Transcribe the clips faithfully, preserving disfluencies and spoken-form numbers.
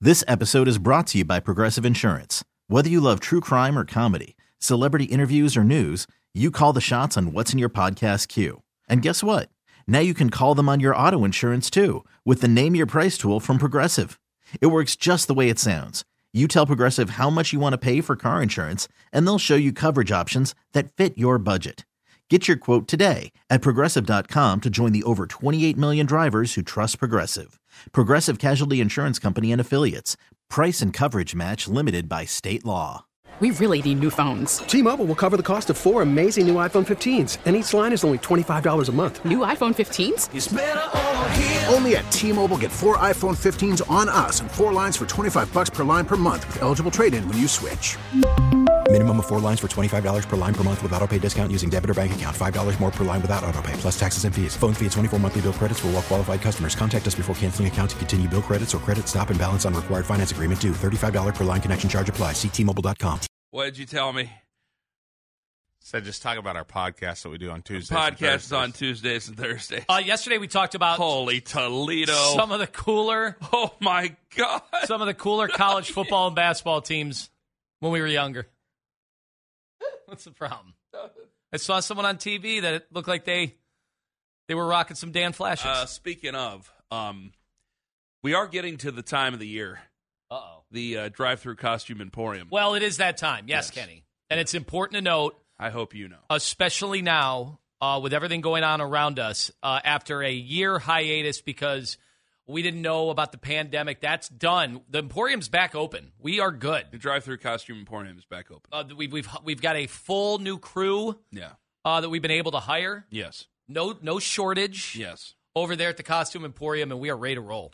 This episode is brought to you by Progressive Insurance. Whether you love true crime or comedy, celebrity interviews or news, you call the shots on what's in your podcast queue. And guess what? Now you can call them on your auto insurance too with the Name Your Price tool from Progressive. It works just the way it sounds. You tell Progressive how much you want to pay for car insurance, and they'll show you coverage options that fit your budget. Get your quote today at Progressive dot com to join the over twenty-eight million drivers who trust Progressive. Progressive Casualty Insurance Company and Affiliates. Price and coverage match limited by state law. We really need new phones. T-Mobile will cover the cost of four amazing new iPhone fifteens, and each line is only twenty-five dollars a month. New iPhone fifteens? It's better over here. Only at T-Mobile, get four iPhone fifteens on us and four lines for twenty-five bucks per line per month with eligible trade-in when you switch. Minimum of four lines for twenty-five dollars per line per month with autopay discount using debit or bank account. five dollars more per line without autopay, plus taxes and fees. Phone fee at twenty-four monthly bill credits for well-qualified customers. Contact us before canceling account to continue bill credits or credit stop and balance on required finance agreement due. thirty-five dollars per line connection charge applies. See T Mobile dot com. What did you tell me? Said just talk about our podcast that we do on Tuesdays. Podcast is on Tuesdays and Thursdays. Uh, yesterday we talked about Holy Toledo. Some of the cooler, oh my God, some of the cooler college football and basketball teams when we were younger. What's the problem? I saw someone on T V that it looked like they they were rocking some Dan Flashes. Uh, speaking of, um, we are getting to the time of the year. Uh-oh. The uh, drive-through costume emporium. Well, it is that time. Yes, yes. Kenny. And it's important to note. I hope you know. Especially now, uh, with everything going on around us, uh, after a year hiatus because we didn't know about the pandemic. That's done. The emporium's back open. We are good. The drive-through costume emporium is back open. Uh, we've we've we've got a full new crew. Yeah. Uh, that we've been able to hire. Yes. No no shortage. Yes. Over there at the costume emporium, and we are ready to roll.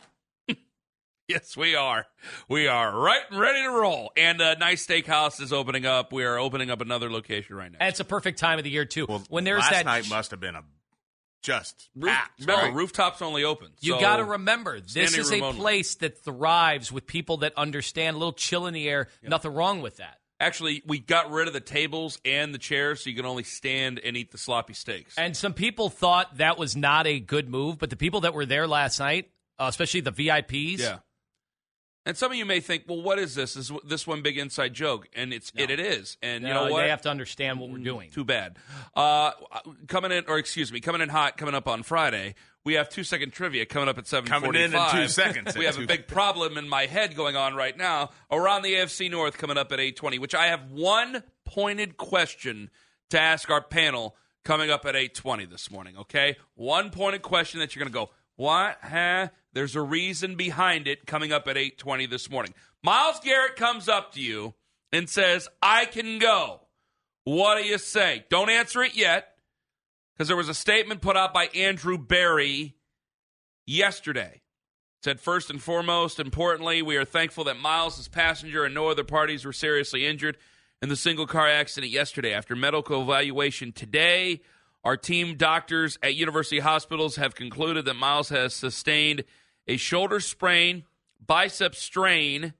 Yes, we are. We are right and ready to roll. And a nice steakhouse is opening up. We are opening up another location right now. And it's a perfect time of the year, too. Well, when there's last that night must have been a just Roof, packed, remember, right? rooftops only open. You so got to remember, this is a room place that thrives with people that understand. A little chill in the air. Yep. Nothing wrong with that. Actually, we got rid of the tables and the chairs so you can only stand and eat the sloppy steaks. And some people thought that was not a good move, but the people that were there last night, uh, especially the V I Ps. Yeah. And some of you may think, well, what is this? Is this one big inside joke? And it's no. it, it is. And no, you know what? They have to understand what we're doing. Too bad. Uh, coming in, or excuse me, coming in hot, coming up on Friday, we have two-second trivia coming up at seven forty-five. Coming in in two seconds. We have a big problem in my head going on right now around the A F C North coming up at eight twenty, which I have one pointed question to ask our panel coming up at eight twenty this morning, okay? One pointed question that you're going to go, what? Huh? There's a reason behind it coming up at eight twenty this morning. Myles Garrett comes up to you and says, I can go. What do you say? Don't answer it yet, because there was a statement put out by Andrew Berry yesterday. It said, first and foremost, importantly, we are thankful that Myles' passenger and no other parties were seriously injured in the single-car accident yesterday. After medical evaluation today, our team doctors at University Hospitals have concluded that Myles has sustained a shoulder sprain, bicep strain,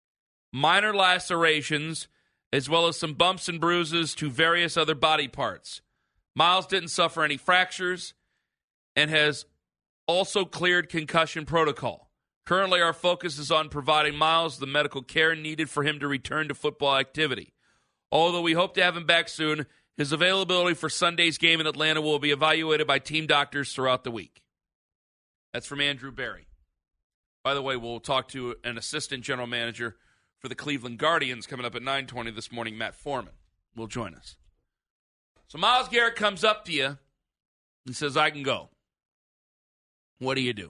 minor lacerations, as well as some bumps and bruises to various other body parts. Myles didn't suffer any fractures and has also cleared concussion protocol. Currently, our focus is on providing Myles the medical care needed for him to return to football activity. Although we hope to have him back soon, his availability for Sunday's game in Atlanta will be evaluated by team doctors throughout the week. That's from Andrew Berry. By the way, we'll talk to an assistant general manager for the Cleveland Guardians coming up at nine twenty this morning. Matt Foreman will join us. So Myles Garrett comes up to you and says, I can go. What do you do?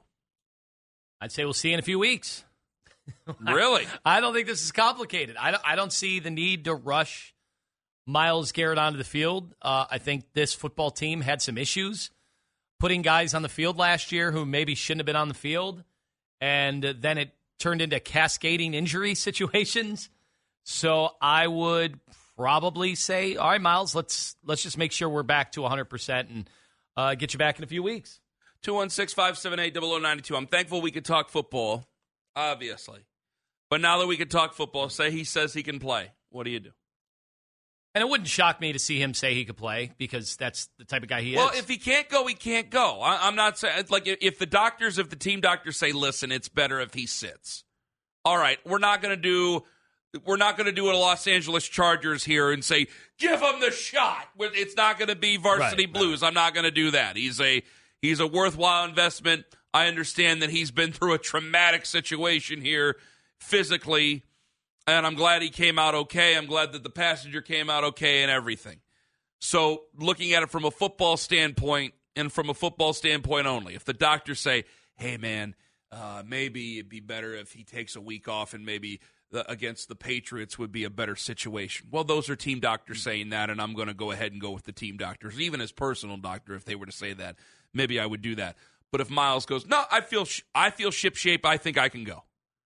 I'd say we'll see you in a few weeks. Really? I don't think this is complicated. I don't, I don't see the need to rush Myles Garrett onto the field. Uh, I think this football team had some issues putting guys on the field last year who maybe shouldn't have been on the field, and then it turned into cascading injury situations. So I would probably say, all right, Myles, let's let's just make sure we're back to one hundred percent and uh, get you back in a few weeks. two one six, five seven eight, zero zero nine two. I'm thankful we could talk football, obviously. But now that we can talk football, say he says he can play. What do you do? And it wouldn't shock me to see him say he could play because that's the type of guy he well, is. Well, if he can't go, he can't go. I, I'm not saying, like, if the doctors, if the team doctors say, listen, it's better if he sits. all right, we're not going to do we're not going to do a Los Angeles Chargers here and say, give him the shot. It's not going to be Varsity right, Blues. right. I'm not going to do that. He's a he's a worthwhile investment. I understand that he's been through a traumatic situation here physically, and I'm glad he came out okay. I'm glad that the passenger came out okay and everything. So looking at it from a football standpoint, and from a football standpoint only, if the doctors say, hey, man, uh, maybe it'd be better if he takes a week off and maybe the, against the Patriots would be a better situation. Well, those are team doctors saying that, and I'm going to go ahead and go with the team doctors. Even as personal doctor, if they were to say that, maybe I would do that. But if Miles goes, no, I feel sh- I feel ship-shape, I think I can go.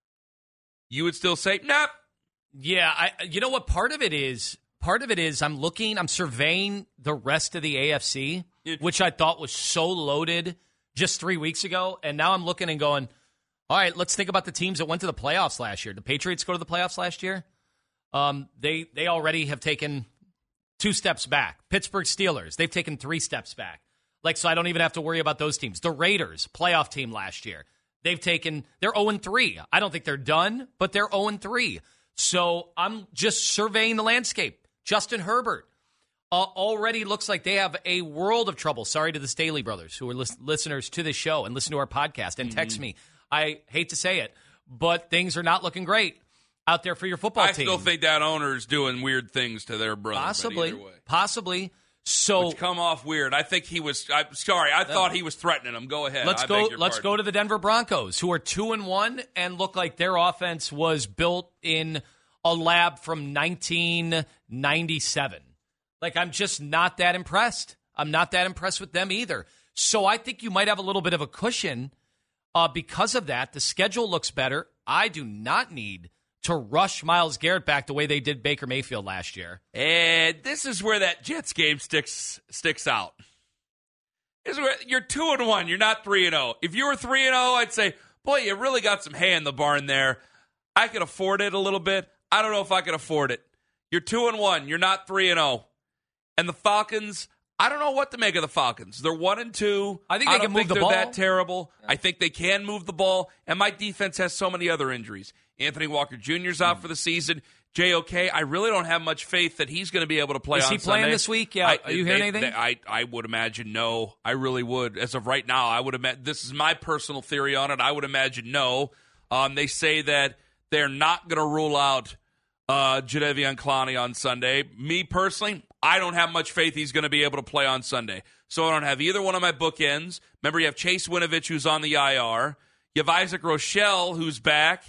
You would still say, nah. Yeah, I. You know what? Part of it is, part of it is I'm looking, I'm surveying the rest of the A F C, which I thought was so loaded just three weeks ago. And now I'm looking and going, all right, let's think about the teams that went to the playoffs last year. Did the Patriots go to the playoffs last year? Um, they they already have taken two steps back. Pittsburgh Steelers, they've taken three steps back. Like, so I don't even have to worry about those teams. The Raiders, playoff team last year, they've taken, they're oh and three. I don't think they're done, but they're oh and three. So I'm just surveying the landscape. Justin Herbert uh, already looks like they have a world of trouble. Sorry to the Staley brothers who are lis- listeners to this show and listen to our podcast and text mm-hmm. me. I hate to say it, but things are not looking great out there for your football I team. I still think that owner's doing weird things to their brother. Possibly. But either way. Possibly. So Which come off weird. I think he was. I'm sorry. I thought he was threatening him. Go ahead. Let's I go. beg your Let's pardon. go to the Denver Broncos, who are two and one and look like their offense was built in a lab from nineteen ninety-seven. Like, I'm just not that impressed. I'm not that impressed with them either. So I think you might have a little bit of a cushion uh, because of that. The schedule looks better. I do not need to rush Myles Garrett back the way they did Baker Mayfield last year. And this is where that Jets game sticks sticks out. This is where you're two and one. You're not three and zero. If you were three and zero, I'd say, boy, you really got some hay in the barn there. I could afford it a little bit. I don't know if I could afford it. You're two and one. You're not three and zero. And the Falcons, I don't know what to make of the Falcons. They're one and two. I think they I don't can move think the they're ball. that terrible. Yeah. I think they can move the ball. And my defense has so many other injuries. Anthony Walker Junior's out mm. for the season. J O K, I really don't have much faith that he's going to be able to play Is on he Sunday. playing this week? Yeah. I, Are you hearing they, anything? They, I, I would imagine no. I really would. As of right now, I would imagine. This is my personal theory on it. I would imagine no. Um, they say that they're not going to rule out uh, Jadeveon Clowney on Sunday. Me personally, I don't have much faith he's going to be able to play on Sunday. So I don't have either one of my bookends. Remember, you have Chase Winovich, who's on the I R. You have Isaac Rochelle, who's back.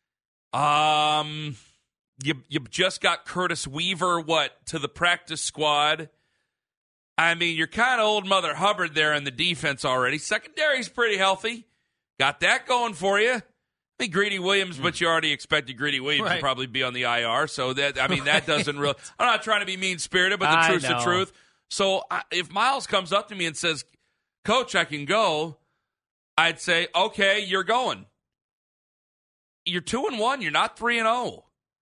Um, you you just got Curtis Weaver, what, to the practice squad. I mean, you're kind of old Mother Hubbard there in the defense already. Secondary's pretty healthy. Got that going for you. I think Greedy Williams, mm. but you already expected Greedy Williams right. to probably be on the I R. So that I mean, that doesn't really. I'm not trying to be mean spirited, but the I truth's know. the truth. So I, if Miles comes up to me and says, "Coach, I can go," I'd say, "Okay, you're going." You're two and one. You're not three and zero.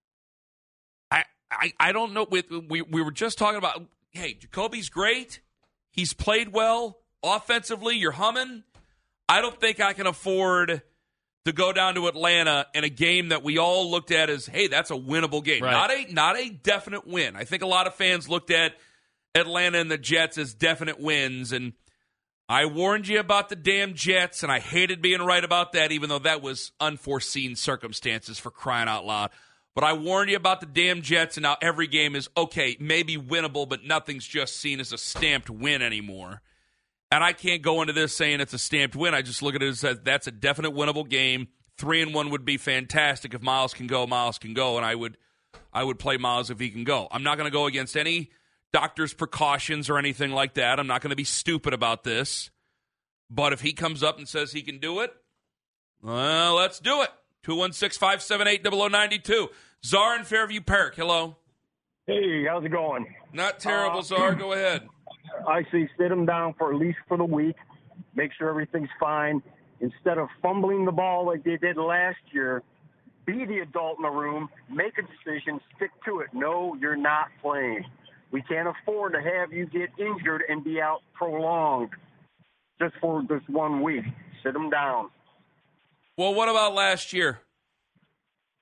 I, I I don't know. With we we were just talking about. Hey, Jacoby's great. He's played well offensively. You're humming. I don't think I can afford to go down to Atlanta in a game that we all looked at as, hey, that's a winnable game. Right. Not a not a definite win. I think a lot of fans looked at Atlanta and the Jets as definite wins, and I warned you about the damn Jets, and I hated being right about that, even though that was unforeseen circumstances, for crying out loud. But I warned you about the damn Jets, and now every game is, okay, maybe winnable, but nothing's just seen as a stamped win anymore. And I can't go into this saying it's a stamped win. I just look at it as that's a definite winnable game. Three and one would be fantastic. If Miles can go, Miles can go, and I would I would play Miles if he can go. I'm not going to go against any doctor's precautions or anything like that. I'm not going to be stupid about this. But if he comes up and says he can do it, well, let's do it. two one six, five seven eight, zero zero nine two. Czar in Fairview Park, hello. Hey, how's it going? Not terrible, uh, Czar. Go ahead. I say sit him down for at least for the week. Make sure everything's fine. Instead of fumbling the ball like they did last year, be the adult in the room, make a decision, stick to it. No, you're not playing. We can't afford to have you get injured and be out prolonged just for this one week. Sit them down. Well, what about last year?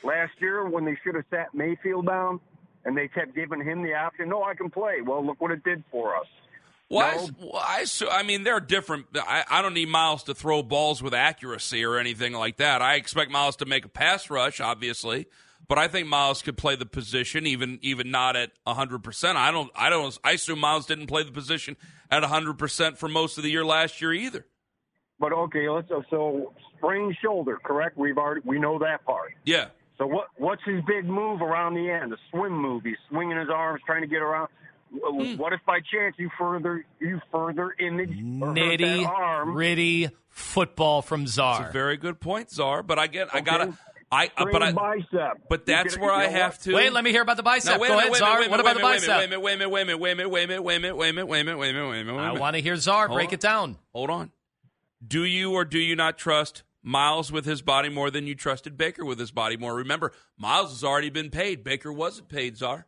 last year when they should have sat Mayfield down and they kept giving him the option? No, I can play. Well, look what it did for us. Well, no. I, well, I, I mean, they're different. I, I don't need Miles to throw balls with accuracy or anything like that. I expect Miles to make a pass rush, obviously, but I think Miles could play the position, even even not at one hundred percent. I don't. I don't. I assume Miles didn't play the position at one hundred percent for most of the year last year either. But okay, let's so sprained shoulder, correct? We've already we know that part. Yeah. So what what's his big move around the end? The swim move. He's swinging his arms, trying to get around. Mm. What if by chance you further you further image or hurt that arm? Nitty-gritty football from Czar. That's a very good point, Czar. But I get, I Okay. gotta, I, uh, but I, bicep. but that's You where get- I you know have what? to. Wait, let me hear about the bicep. Now, wait a Go minute, ahead, wait a Czar. minute, What wait a about the minute, bicep? Wait a minute, wait a minute, wait a minute, wait a minute, wait a minute, wait a minute, wait a minute, wait a minute, wait a minute, wait a minute. I want to hear Czar Hold break on. it down. Hold on. Do you or do you not trust Miles with his body more than you trusted Baker with his body more? Remember, Miles has already been paid. Baker wasn't paid, Czar.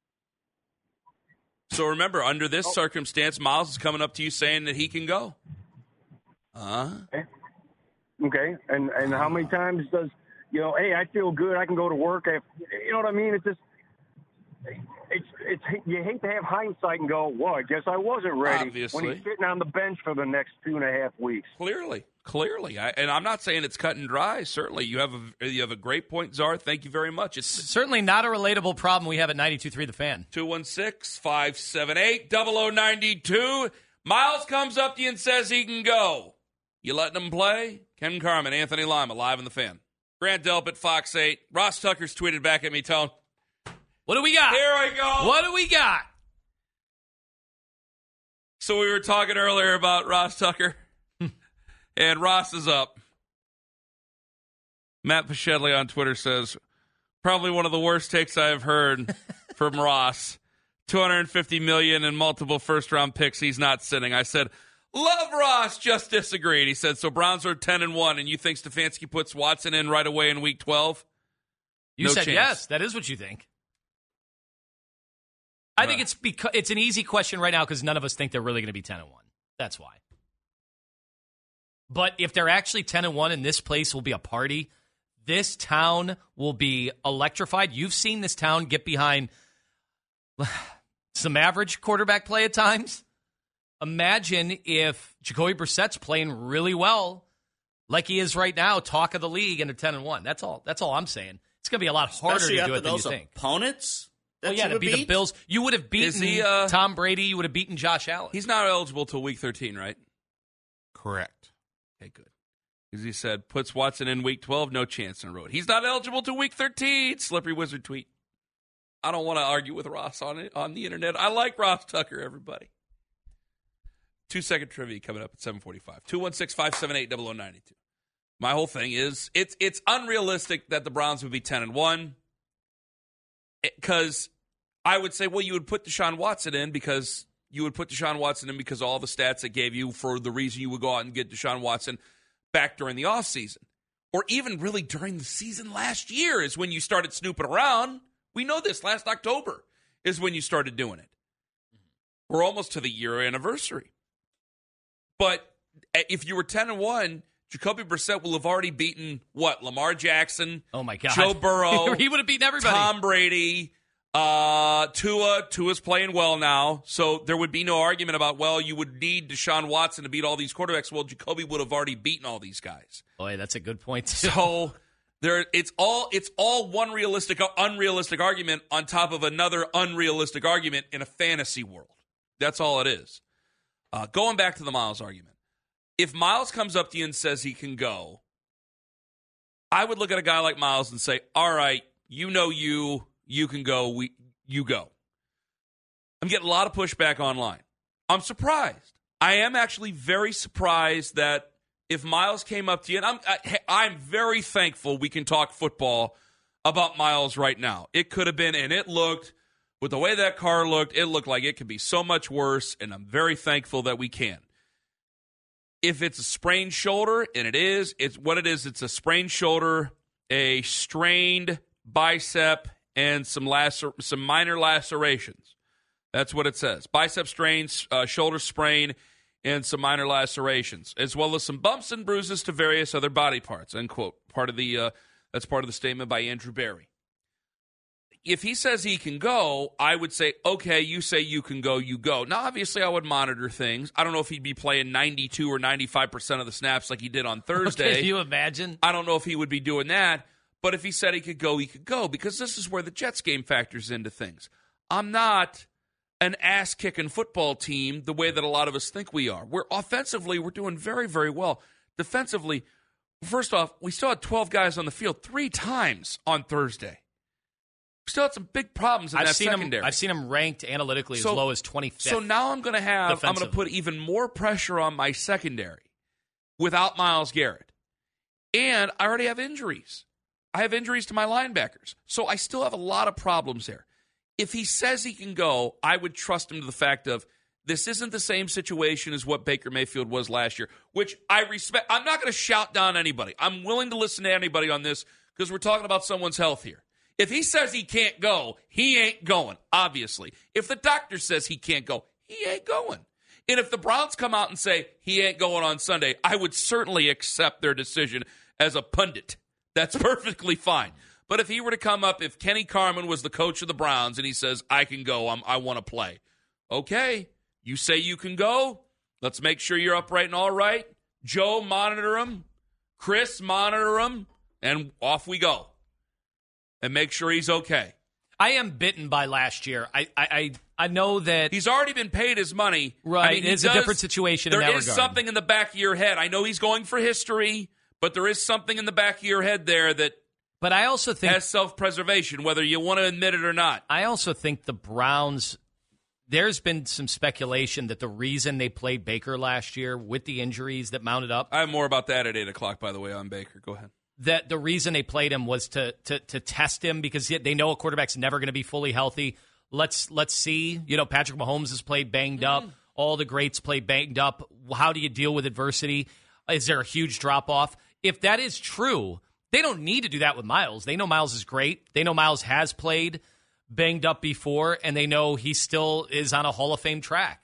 So remember, under this circumstance, Miles is coming up to you saying that he can go. Huh? Okay, and and how many times does you know? Hey, I feel good. I can go to work. I, you know what I mean? It's just it's it's you hate to have hindsight and go, well, I guess I wasn't ready Obviously. when he's sitting on the bench for the next two and a half weeks. Clearly, clearly, I, and I'm not saying it's cut and dry. Certainly, you have a you have a great point, Czar. Thank you very much. It's Certainly not a relatable problem we have at ninety-two point three The Fan. two one six, five seven eight, zero zero nine two. Miles comes up to you and says he can go. You letting him play? Ken Carman, Anthony Lima, live in the Fan. Grant Delp at Fox eight. Ross Tucker's tweeted back at me, telling, What do we got? here I go. What do we got? So we were talking earlier about Ross Tucker, and Ross is up. Matt Pachedley on Twitter says, probably one of the worst takes I've heard from Ross. two hundred fifty million dollars and multiple first-round picks. He's not sitting. I said, love Ross, just disagreed. He said, so Browns are ten and one, and you think Stefanski puts Watson in right away in week twelve? You No said chance. yes. That is what you think. I think it's because it's an easy question right now because none of us think they're really going to be ten and one. That's why. But if they're actually ten and one and this place will be a party, this town will be electrified. You've seen this town get behind some average quarterback play at times. Imagine if Jacoby Brissett's playing really well like he is right now, talk of the league, and they're ten and one. That's all. That's all I'm saying. It's going to be a lot harder Especially to do after it than you those think. opponents. Oh, that yeah, you to would beat the beat? Bills. You would have beaten Is he, uh, Tom Brady. You would have beaten Josh Allen. He's not eligible till week thirteen, right? Correct. Okay, good. As he said, puts Watson in week twelve, no chance in the road. He's not eligible to week thirteen. Slippery Wizard tweet. I don't want to argue with Ross on it on the internet. I like Ross Tucker, everybody. Two-second trivia coming up at seven forty-five. two one six, five seven eight, zero zero nine two. My whole thing is it's it's unrealistic that the Browns would be ten and one because I would say, well, you would put Deshaun Watson in because you would put Deshaun Watson in because all the stats it gave you for the reason you would go out and get Deshaun Watson back during the offseason. Or even really during the season last year is when you started snooping around. We know this. Last October is when you started doing it. We're almost to the year anniversary. But if you were ten and one, Jacoby Brissett will have already beaten, what, Lamar Jackson? Oh, my God. Joe Burrow. He would have beaten everybody. Tom Brady. Uh, Tua. Tua's playing well now. So there would be no argument about, well, you would need Deshaun Watson to beat all these quarterbacks. Well, Jacoby would have already beaten all these guys. Boy, that's a good point, too. So there, it's all it's all one realistic, unrealistic argument on top of another unrealistic argument in a fantasy world. That's all it is. Uh, going back to the Miles argument. If Miles comes up to you and says he can go, I would look at a guy like Miles and say, all right, you know you, you can go, we, you go. I'm getting a lot of pushback online. I'm surprised. I am actually very surprised that if Miles came up to you, and I'm, I, I'm very thankful we can talk football about Miles right now. It could have been, and it looked, with the way that car looked, it looked like it could be so much worse, and I'm very thankful that we can. If it's a sprained shoulder, and it is, it's what it is. It's a sprained shoulder, a strained bicep, and some lacer- some minor lacerations. That's what it says. Bicep strain, uh, shoulder sprain, and some minor lacerations, as well as some bumps and bruises to various other body parts, end quote. Part of the uh, That's part of the statement by Andrew Berry. If he says he can go, I would say, okay, you say you can go, you go. Now, obviously, I would monitor things. I don't know if he'd be playing ninety-two or ninety-five percent of the snaps like he did on Thursday. Can you imagine? I don't know if he would be doing that. But if he said he could go, he could go, because this is where the Jets game factors into things. I'm not an ass-kicking football team the way that a lot of us think we are. We're offensively, we're doing very, very well. Defensively, first off, we still had twelve guys on the field three times on Thursday. We still had some big problems in I've that seen secondary. Him, I've seen him ranked analytically so, as low as twenty-fifth. So now I'm going to have, I'm going to put even more pressure on my secondary without Myles Garrett. And I already have injuries. I have injuries to my linebackers. So I still have a lot of problems there. If he says he can go, I would trust him to the fact of this isn't the same situation as what Baker Mayfield was last year, which I respect. I'm not going to shout down anybody. I'm willing to listen to anybody on this because we're talking about someone's health here. If he says he can't go, he ain't going, obviously. If the doctor says he can't go, he ain't going. And if the Browns come out and say he ain't going on Sunday, I would certainly accept their decision as a pundit. That's perfectly fine. But if he were to come up, if Kenny Carman was the coach of the Browns and he says, I can go, I'm, I want to play. Okay, you say you can go. Let's make sure you're upright and all right. Joe, monitor him. Chris, monitor him. And off we go. And make sure he's okay. I am bitten by last year. I I, I know that he's already been paid his money. Right, I mean, it's does, a different situation There in that is regard. something in the back of your head. I know he's going for history, but there is something in the back of your head there that But I also think has self-preservation, whether you want to admit it or not. I also think the Browns, there's been some speculation that the reason they played Baker last year with the injuries that mounted up. I have more about that at eight o'clock, by the way, on Baker. Go ahead. That the reason they played him was to to to test him because they know a quarterback's never going to be fully healthy. Let's let's see. You know, Patrick Mahomes has played banged mm. up. All the greats play banged up. How do you deal with adversity? Is there a huge drop-off? If that is true, they don't need to do that with Myles. They know Myles is great. They know Myles has played banged up before, and they know he still is on a Hall of Fame track.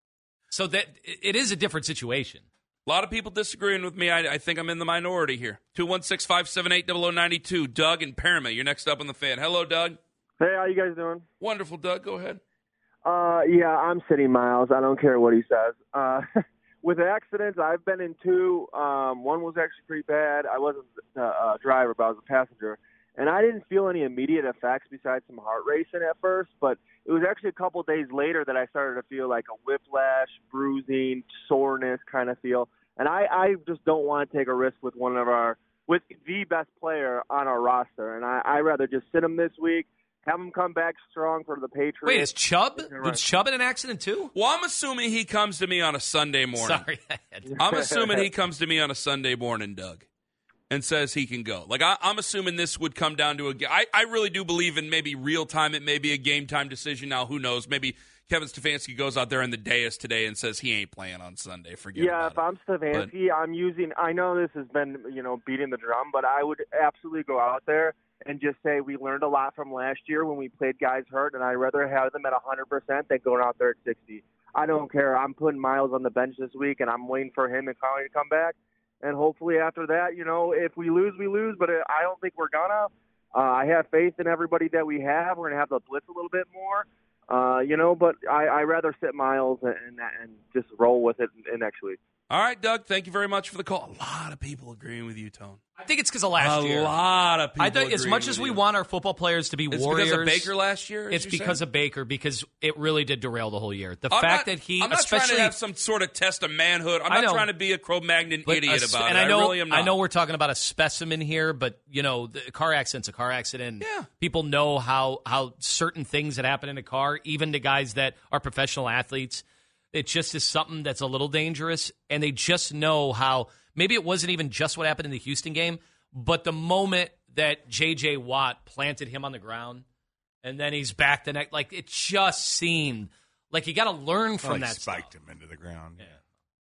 So that it is a different situation. A lot of people disagreeing with me. I, I think I'm in the minority here. two one six, five seven eight, zero zero nine two. Doug in Paramount. You're next up on the Fan. Hello, Doug. Hey, how you guys doing? Wonderful, Doug. Go ahead. Uh, yeah, I'm sitting Myles. I don't care what he says. Uh, with accidents, I've been in two. Um, one was actually pretty bad. I wasn't a uh, driver, but I was a passenger. And I didn't feel any immediate effects besides some heart racing at first, but it was actually a couple days later that I started to feel like a whiplash, bruising, soreness kind of feel. And I, I just don't want to take a risk with one of our, with the best player on our roster. And I, I'd rather just sit him this week, have him come back strong for the Patriots. Wait, is Chubb? Was Chubb in an accident too? Well, I'm assuming he comes to me on a Sunday morning. Sorry. I'm assuming he comes to me on a Sunday morning, Doug, and says he can go. Like, I, I'm assuming this would come down to a – I I really do believe in maybe real time. It may be a game-time decision. Now, who knows? Maybe – Kevin Stefanski goes out there in the dais today and says he ain't playing on Sunday. Forget yeah, about if I'm Stefanski, but, I'm using – I know this has been, you know, beating the drum, but I would absolutely go out there and just say we learned a lot from last year when we played guys hurt, and I'd rather have them at one hundred percent than going out there at sixty. I don't care. I'm putting Myles on the bench this week, and I'm waiting for him and Conley to come back. And hopefully after that, you know, if we lose, we lose, but I don't think we're going to. Uh, I have faith in everybody that we have. We're going to have to blitz a little bit more. Uh, you know, but I, I rather sit Myles and, and and just roll with it in, in next week. All right, Doug, thank you very much for the call. A lot of people agreeing with you, Tone. I think it's because of last a year. A lot of people I think as much as we you. want our football players to be it's warriors. It's because of Baker last year? It's because saying? of Baker, because it really did derail the whole year. The I'm fact not, that he I'm not especially, trying to have some sort of test of manhood. I'm I not know, trying to be a Cro-Magnon idiot a, about and it. I, know, I really am not. I know we're talking about a specimen here, but, you know, the car accident's a car accident. Yeah. People know how, how certain things that happen in a car, even to guys that are professional athletes. It just is something that's a little dangerous, and they just know how maybe it wasn't even just what happened in the Houston game, but the moment that J J. Watt planted him on the ground, and then he's back the next, like it just seemed like you got to learn from well, that. Spiked stuff. him into the ground. Yeah.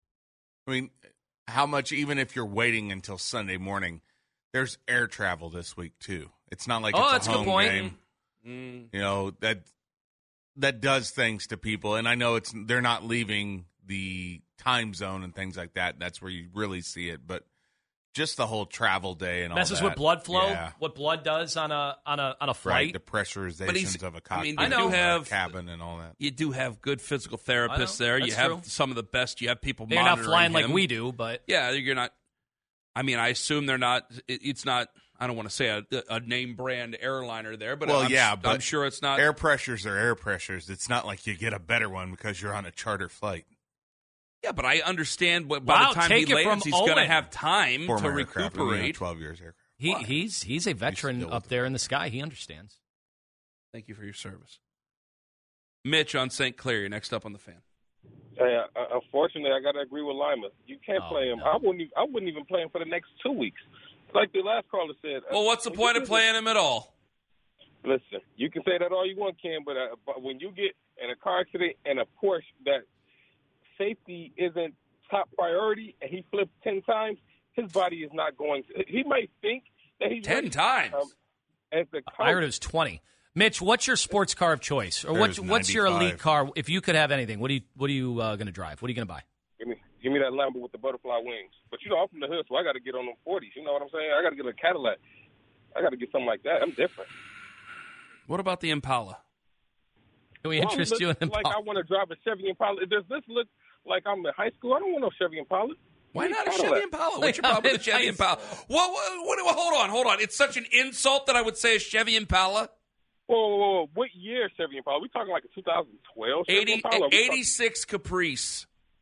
I mean, how much? Even if you're waiting until Sunday morning, there's air travel this week too. It's not like oh, it's that's a home a good point. game. Mm. You know that. That does things to people, and I know it's they're not leaving the time zone and things like that. That's where you really see it. But just the whole travel day and all that. Messes with blood flow, Yeah. what blood does on a on a on a flight. Right, the pressurizations of a cockpit, I mean, I you know. do have cabin and all that. You do have good physical therapists I know. there. That's You have true. some of the best. You have people They're not monitoring flying like him. we do, but Yeah, you're not. I mean, I assume they're not. It, it's not. I don't want to say a, a name brand airliner there, but Well, I'm, yeah, I'm but sure it's not. Air pressures are air pressures. It's not like you get a better one because you're on a charter flight. Yeah, but I understand what by Wow, the time take he it lands, from he's going to Owen. have time Former to aircraft, I mean, recuperate. twelve years aircraft. he he's he's a veteran still up with there in the sky. He understands. Thank you for your service, Mitch on Saint Clair. You're next up on the Fan. Hey, uh, unfortunately, I got to agree with Lima. You can't Oh, play him. no. I wouldn't. Even, I wouldn't even play him for the next two weeks. Like the last caller said. Well, what's the uh, point of playing him at all? Listen, you can say that all you want, Ken, but, uh, but when you get in a car accident and a Porsche that safety isn't top priority and he flips ten times, his body is not going to. He might think that he's Ten ready. times. Um, as the coach, I heard it was twenty. Mitch, what's your sports car of choice, or what's There's what's your elite ninety-five. car? If you could have anything, what do you what are you uh, going to drive? What are you going to buy? Give me, give me that Lambo with the butterfly wings. But you know, I'm from the hood, so I got to get on them forties. You know what I'm saying? I got to get a Cadillac. I got to get something like that. I'm different. What about the Impala? Can we Well, interest look you in like Impala? I want to drive a Chevy Impala. Does this look like I'm in high school? I don't want no Chevy Impala. Why Give me not a Cadillac. Chevy Impala? What's your Yeah, problem with a Chevy nice. Impala? What, what, what, hold on, hold on. It's such an insult that I would say a Chevy Impala. Whoa, whoa, whoa. What year Chevy Impala? We talking like a two thousand twelve Chevy eighty, Impala? Are we talking- eighty-six Caprice.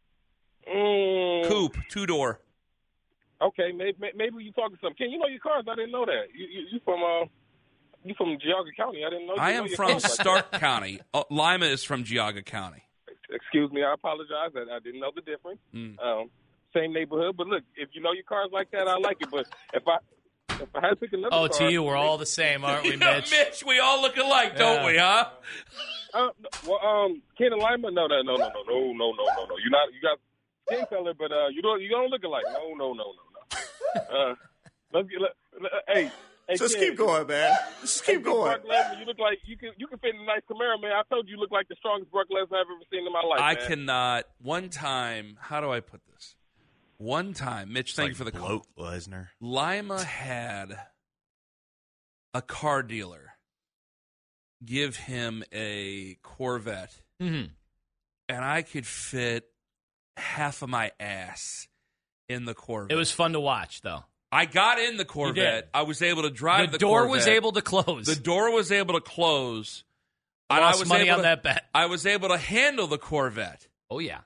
Mm, Coupe, two-door. Okay, maybe, maybe you talking something. Ken, you know your cars? I didn't know that. You, you, you from uh, you from Geauga County? I didn't know. You I know am your from cars like that. Stark County. Uh, Lima is from Geauga County. Excuse me, I apologize. I, I didn't know the difference. Mm. Um, same neighborhood, but look, if you know your cars like that, I like it. But if I if I had to pick another Oh, car, to you, we're all the same, aren't we, Yeah, Mitch? Mitch, we all look alike, don't Yeah. we, huh? Uh, well, um, Ken and Lima, no, no, no, no, no, no, no, no, no, no. You not you got skin color, but uh, you don't you don't look alike. No, no, no, no, no. Uh, let's get. Let, let, hey. Hey, Just Ken, keep going, man. Just keep going. Brock Lesnar, you look like you can you can fit in a nice Camaro, man. I told you you look like the strongest Brock Lesnar I've ever seen in my life. I man. cannot. One time, how do I put this? One time, Mitch, thank Like you for the call. bloat Lesnar. Lima had a car dealer give him a Corvette, Mm-hmm. and I could fit half of my ass in the Corvette. It was fun to watch, though. I got in the Corvette. I was able to drive The the, door Corvette. was able to close. The door was able to close. I and lost I was money able on to, that bet. I was able to handle the Corvette, Oh, yeah.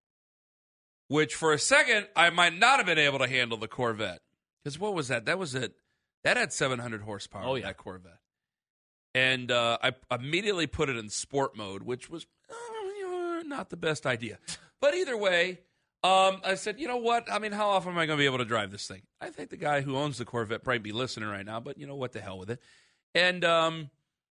which for a second I might not have been able to handle the Corvette. Because what was that? That was it. That had seven hundred horsepower. Oh, yeah. That Corvette. And uh, I immediately put it in sport mode, which was uh, not the best idea. But either way, um, I said, you know what? I mean, how often am I going to be able to drive this thing? I think the guy who owns the Corvette probably be listening right now, but you know what? The hell with it. And um,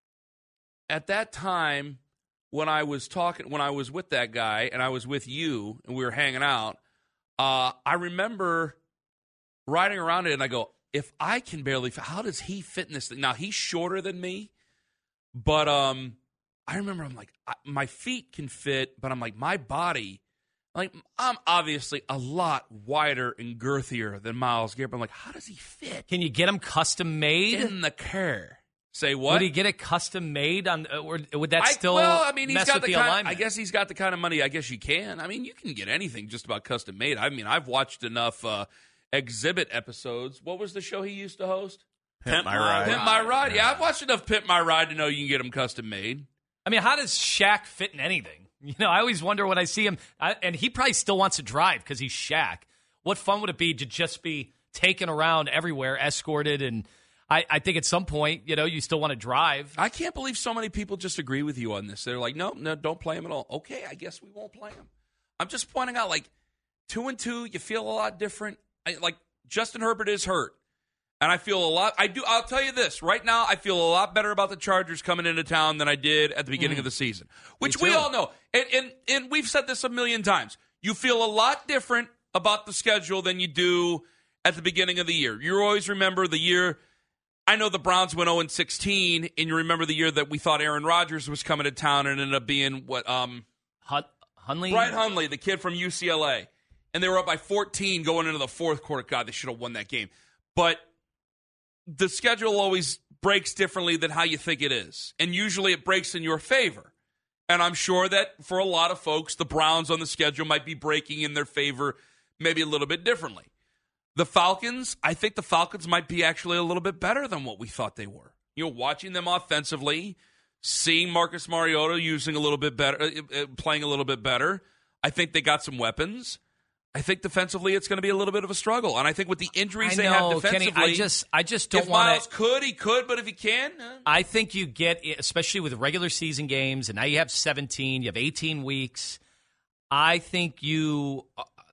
at that time, when I was talking, when I was with that guy and I was with you and we were hanging out, uh, I remember riding around it and I go, if I can barely fit, how does he fit in this thing? Now, he's shorter than me, but um, I remember I'm like, I, my feet can fit, but I'm like, my body, like, I'm obviously a lot wider and girthier than Miles Garrett. But I'm like, how does he fit Can you get them custom made? in the car? Say what? Would he get it custom made on? Uh, or would that I, still? well, I mean, he's mess got with the, the kind. alignment? I guess he's got the kind of money. I guess you can. I mean, you can get anything just about custom made. I mean, I've watched enough uh, exhibit episodes. What was the show he used to host? Pimp My Ride. Pimp My Ride. Yeah, I've watched enough Pimp My Ride to know you can get them custom made. I mean, how does Shaq fit in anything? You know, I always wonder when I see him, I, and he probably still wants to drive because he's Shaq. What fun would it be to just be taken around everywhere, escorted, and I, I think at some point, you know, you still want to drive. I can't believe so many people just agree with you on this. They're like, no, no, don't play him at all. Okay, I guess we won't play him. I'm just pointing out, like, two and two, you feel a lot different. I, like, Justin Herbert is hurt. And I feel a lot, I do, I'll tell you this, right now, I feel a lot better about the Chargers coming into town than I did at the beginning Mm. of the season, which Me we too. all know. And, and, and we've said this a million times. You feel a lot different about the schedule than you do at the beginning of the year. You always remember the year, I know the Browns went oh and sixteen, and you remember the year that we thought Aaron Rodgers was coming to town and ended up being what, um, Hun- Hunley? Brian Hundley, the kid from U C L A. and they were up by fourteen going into the fourth quarter. God, they should have won that game. But the schedule always breaks differently than how you think it is. And usually it breaks in your favor. And I'm sure that for a lot of folks, the Browns on the schedule might be breaking in their favor maybe a little bit differently. The Falcons, I think the Falcons might be actually a little bit better than what we thought they were. You know, watching them offensively, seeing Marcus Mariota using a little bit better, uh, playing a little bit better. I think they got some weapons. I think defensively it's going to be a little bit of a struggle. And I think with the injuries I they know, have defensively, Kenny, I just, I just don't if want Miles could, he could, but if he can. Uh. I think you get, especially with regular season games, and now you have seventeen, you have eighteen weeks. I think you,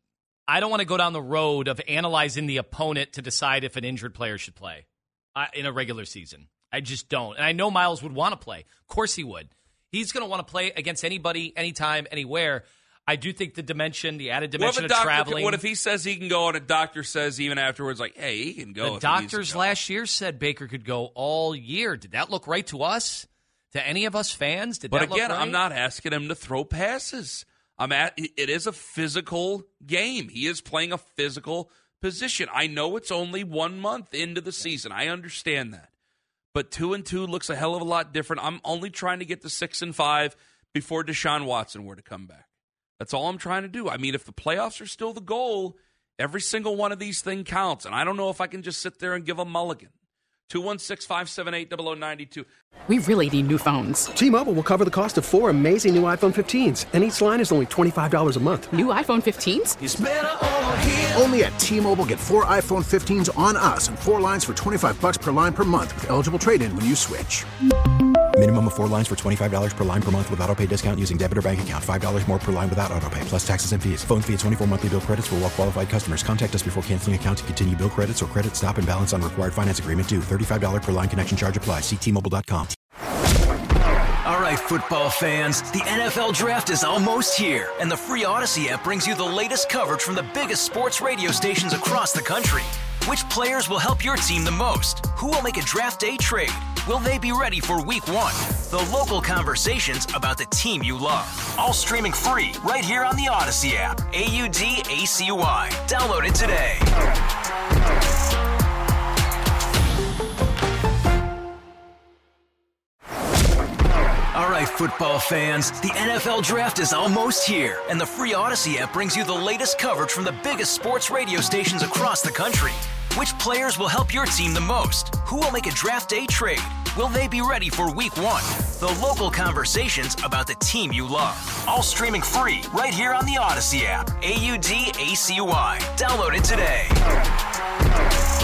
I don't want to go down the road of analyzing the opponent to decide if an injured player should play uh, in a regular season. I just don't. And I know Miles would want to play. Of course he would. He's going to want to play against anybody, anytime, anywhere. I do think the dimension, the added dimension of traveling. What if he says he can go and a doctor says even afterwards, like, hey, he can go. The doctors last year said Baker could go all year. Did that look right to us? To any of us fans? Did but that again, look right? I'm not asking him to throw passes. I'm at. It is a physical game. He is playing a physical position. I know it's only one month into the season. I understand that. But two and two looks a hell of a lot different. I'm only trying to get to six and five before Deshaun Watson were to come back. That's all I'm trying to do. I mean, if the playoffs are still the goal, every single one of these things counts. And I don't know if I can just sit there and give a mulligan. two one six, five seven eight, zero zero nine two. We really need new phones. T-Mobile will cover the cost of four amazing new iPhone fifteens, and each line is only twenty-five dollars a month. New iPhone fifteens? It's better over here. Only at T-Mobile, get four iPhone fifteens on us and four lines for twenty-five bucks per line per month with eligible trade-in when you switch. Minimum of four lines for twenty-five dollars per line per month with autopay discount using debit or bank account. five dollars more per line without autopay, plus taxes and fees. Phone fee at twenty-four monthly bill credits for well-qualified customers. Contact us before canceling account to continue bill credits or credit stop and balance on required finance agreement due. thirty-five dollars per line connection charge applies. See T Mobile dot com. All right, football fans, the N F L Draft is almost here, and the free Odyssey app brings you the latest coverage from the biggest sports radio stations across the country. Which players will help your team the most? Who will make a draft day trade? Will they be ready for week one? The local conversations about the team you love. All streaming free right here on the Odyssey app. A U D A C Y. Download it today. All right, football fans, the N F L Draft is almost here, and the free Odyssey app brings you the latest coverage from the biggest sports radio stations across the country. Which players will help your team the most? Who will make a draft day trade? Will they be ready for week one? The local conversations about the team you love. All streaming free right here on the Odyssey app. A U D A C Y. Download it today.